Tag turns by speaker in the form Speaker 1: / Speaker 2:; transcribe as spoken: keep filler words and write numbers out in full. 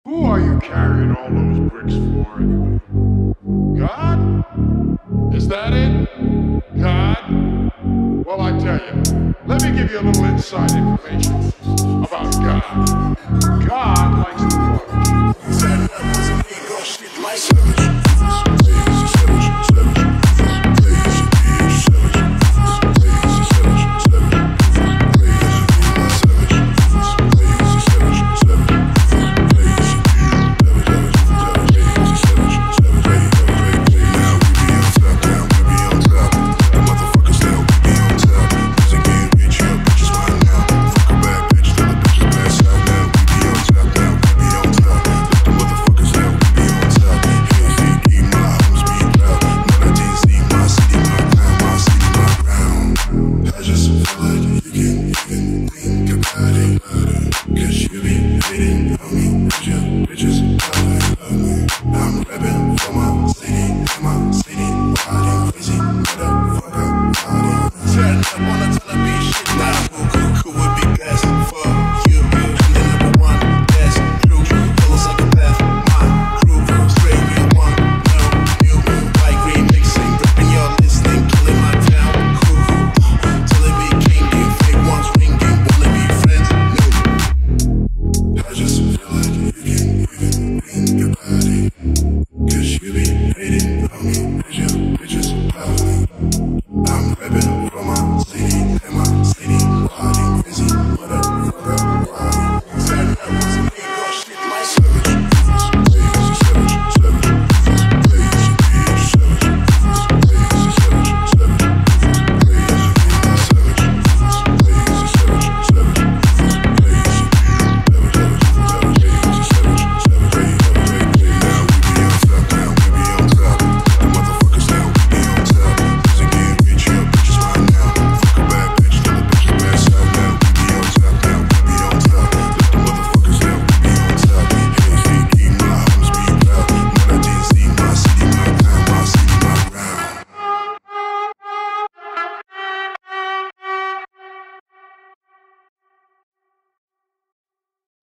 Speaker 1: Who are you carrying all those bricks for anyway? God? Is that it? God? Well, I tell you, let me give you a little inside information about God. God likes to party. Savage, savage, cause you be hating on me, bitches.